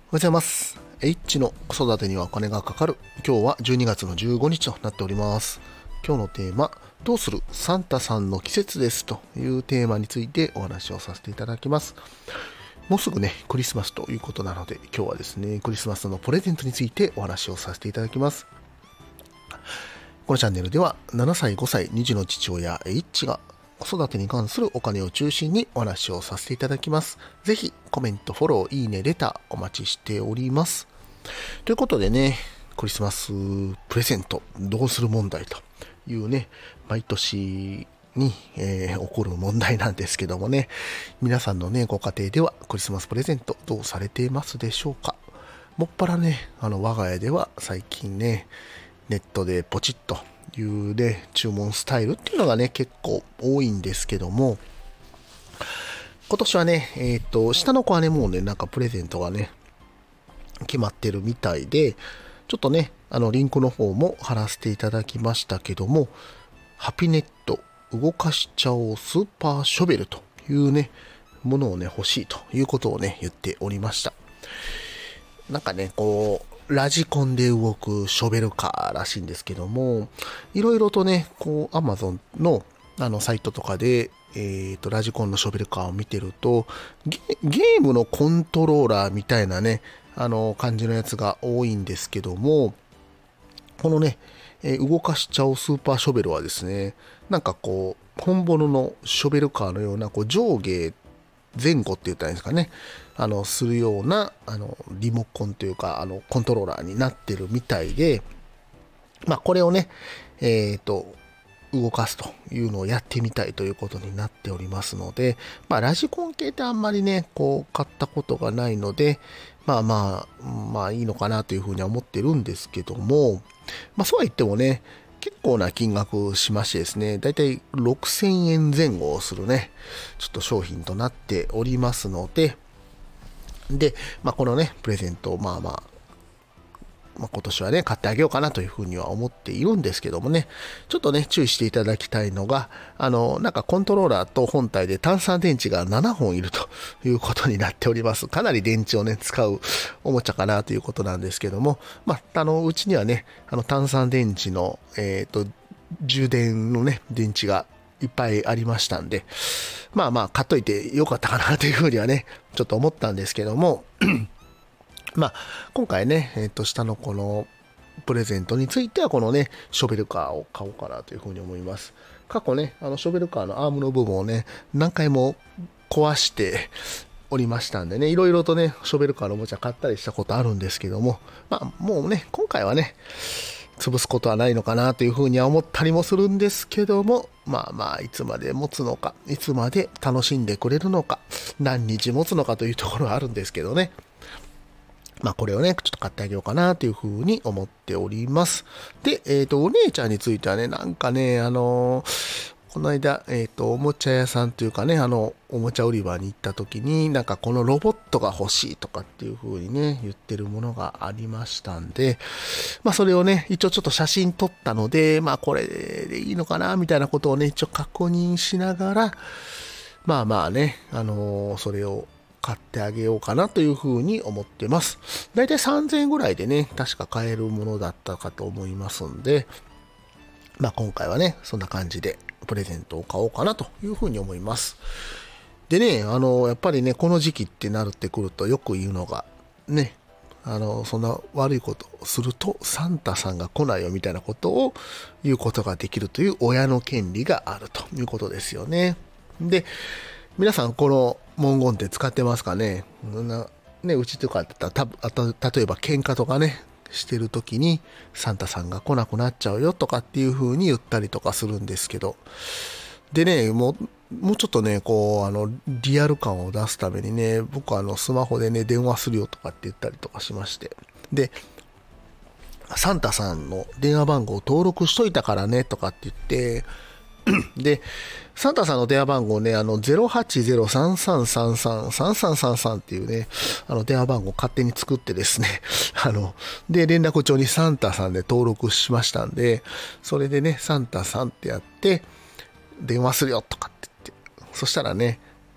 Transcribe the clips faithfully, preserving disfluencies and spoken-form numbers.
おはようございます。H の子育てにはお金がかかる。今日はじゅうにがつのじゅうごにちとなっております。今日のテーマ、どうするサンタさんの季節ですというテーマについてお話をさせていただきます。もうすぐね、クリスマスということなので、今日はですね、クリスマスのプレゼントについてお話をさせていただきます。このチャンネルではななさい、ごさい、に児の父親 H が子育てに関するお金を中心にお話をさせていただきます。ぜひコメント、フォロー、いいね、レターお待ちしております。ということでね、クリスマスプレゼントどうする問題というね、毎年に、えー、起こる問題なんですけどもね、皆さんのね、ご家庭ではクリスマスプレゼントどうされていますでしょうか。もっぱらね、あの我が家では最近ね、ネットでポチッというね、注文スタイルっていうのがね、結構多いんですけども、今年はね、えっと、下の子はね、もうね、なんかプレゼントがね、決まってるみたいで、ちょっとね、あの、リンクの方も貼らせていただきましたけども、ハピネット動かしちゃおうスーパーショベルというね、ものをね、欲しいということをね、言っておりました。なんかね、こう、ラジコンで動くショベルカーらしいんですけども、いろいろとね、こう、アマゾンのあのサイトとかで、えっと、ラジコンのショベルカーを見てると、ゲ、ゲームのコントローラーみたいなね、あの、感じのやつが多いんですけども、このね、えー動かしちゃおうスーパーショベルはですね、なんかこう、本物のショベルカーのような、こう、上下前後って言ったらいいんですかね、あの、するような、あの、リモコンというか、あの、コントローラーになってるみたいで、まあ、これをね、えっと、動かすというのをやってみたいということになっておりますので、まあ、ラジコン系ってあんまりね、こう、買ったことがないので、まあまあ、まあいいのかなというふうには思ってるんですけども、まあそうは言ってもね、結構な金額しましてですね、だいたいろくせんえんぜん後をするね、ちょっと商品となっておりますので、で、まあこのね、プレゼントをまあまあ、まあ、今年はね、買ってあげようかなというふうには思っているんですけどもね、ちょっとね、注意していただきたいのが、あの、なんかコントローラーと本体で単三電池がななほんいるということになっております。かなり電池をね、使うおもちゃかなということなんですけども、まあ、あの、うちにはね、あの、単三電池の、えっと、充電のね、電池がいっぱいありましたんで、まあまあ、買っといてよかったかなというふうにはね、ちょっと思ったんですけども、まあ、今回ね、えっと、下の子のプレゼントについては、このね、ショベルカーを買おうかなというふうに思います。過去ね、あの、ショベルカーのアームの部分をね、何回も壊しておりましたんでね、いろいろとね、ショベルカーのおもちゃ買ったりしたことあるんですけども、まあ、もうね、今回はね、潰すことはないのかなというふうには思ったりもするんですけども、まあまあ、いつまで持つのか、いつまで楽しんでくれるのか、何日持つのかというところはあるんですけどね。まあこれをね、ちょっと買ってあげようかなというふうに思っております。で、えっと、お姉ちゃんについてはね、なんかね、あのーこの間、えっと、おもちゃ屋さんというかね、あの、おもちゃ売り場に行った時に、なんかこのロボットが欲しいとかっていう風にね、言ってるものがありましたんで、まあそれをね、一応ちょっと写真撮ったので、まあこれでいいのかな、みたいなことをね、一応確認しながら、まあまあね、あのーそれを買ってあげようかなというふうに思ってます。だいたいさんぜんえんぐらいでね、確か買えるものだったかと思いますんで、まあ今回はね、そんな感じでプレゼントを買おうかなというふうに思います。でね、あの、やっぱりね、この時期ってなるってくるとよく言うのが、ね、あの、そんな悪いことをするとサンタさんが来ないよみたいなことを言うことができるという親の権利があるということですよね。で、皆さんこの文言って使ってますかね。なね、うちとかだったらたあと例えば喧嘩とかねしてる時にサンタさんが来なくなっちゃうよとかっていう風に言ったりとかするんですけど、でね、もうもうちょっとねこうあのリアル感を出すためにね、僕はあのスマホでね電話するよとかって言ったりとかしまして、でサンタさんの電話番号を登録しといたからねとかって言ってで、サンタさんの電話番号ね、あの、ゼロはちゼロさんさんさんさんさんさんさんさんっていうね、あの、電話番号を勝手に作ってですね、あの、で、連絡帳にサンタさんで登録しましたんで、それでね、サンタさんってやって、電話するよとかって言って、そしたらね、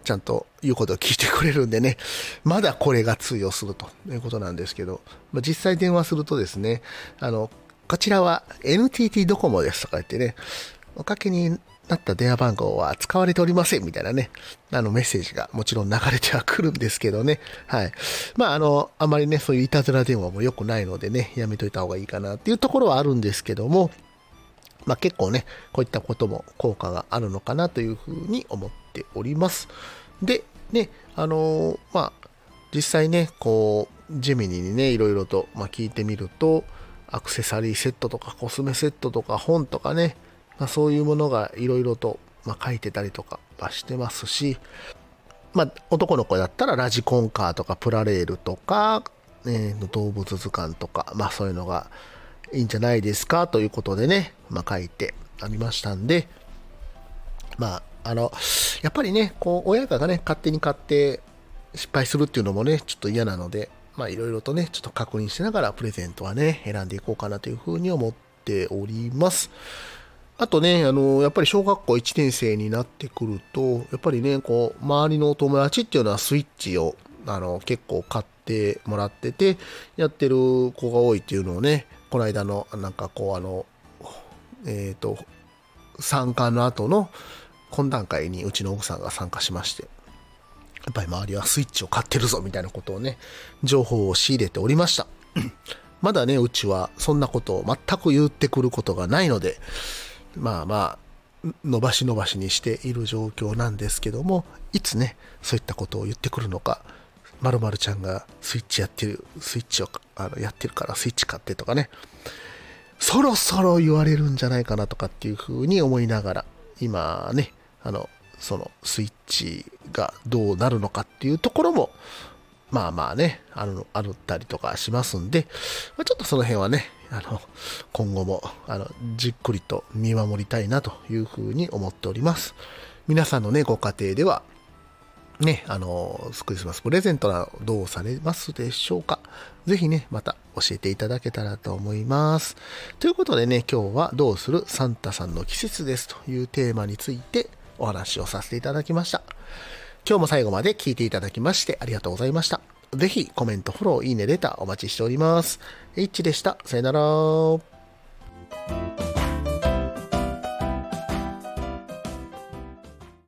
ちゃんと言うことを聞いてくれるんでね、まだこれが通用するということなんですけど、まあ、実際電話するとですね、あの、こちらは エヌティーティー ドコモですとか言ってね、おかけになった電話番号は使われておりませんみたいなね、あのメッセージがもちろん流れてはくるんですけどね、はい。まあ、あの、あまりね、そういういたずら電話も良くないのでね、やめといた方がいいかなっていうところはあるんですけども、まあ結構ね、こういったことも効果があるのかなというふうに思っております。で、ね、あのー、まあ、実際ね、こう、ジェミニにね、いろいろと、まあ、聞いてみると、アクセサリーセットとかコスメセットとか本とかね、まあ、そういうものがいろいろと、まあ、書いてたりとかはしてますし、まあ、男の子だったらラジコンカーとかプラレールとか、えー、動物図鑑とか、まあそういうのがいいんじゃないですかということでね、まあ書いてありましたんで、まあ、あの、やっぱりね、こう、親がね、勝手に買って失敗するっていうのもね、ちょっと嫌なので、まあいろいろとね、ちょっと確認しながらプレゼントはね、選んでいこうかなというふうに思っております。あとね、あの、やっぱり小学校いちねん生になってくると、やっぱりね、こう、周りのお友達っていうのはスイッチを、あの、結構買ってもらってて、やってる子が多いっていうのをね、この間の、なんかこう、あの、えっと、参加の後の懇談会にうちの奥さんが参加しまして、やっぱり周りはスイッチを買ってるぞみたいなことをね、情報を仕入れておりました。まだね、うちはそんなことを全く言ってくることがないので、まあまあ、伸ばし伸ばしにしている状況なんですけども、いつね、そういったことを言ってくるのか、〇〇ちゃんがスイッチやってる、スイッチをあのやってるからスイッチ買ってとかね、そろそろ言われるんじゃないかなとかっていうふうに思いながら、今ね、あの、そのスイッチがどうなるのかっていうところも、まあまあね、ある、あるったりとかしますんで、まあ、ちょっとその辺はね、あの、今後も、あの、じっくりと見守りたいなというふうに思っております。皆さんのね、ご家庭では、ね、あの、クリスマスプレゼントなどどうされますでしょうか。ぜひね、また教えていただけたらと思います。ということでね、今日はどうするサンタさんの季節ですというテーマについてお話をさせていただきました。今日も最後まで聞いていただきましてありがとうございました。ぜひコメント、フォロー、いいね、レターお待ちしております。H でした。さよなら。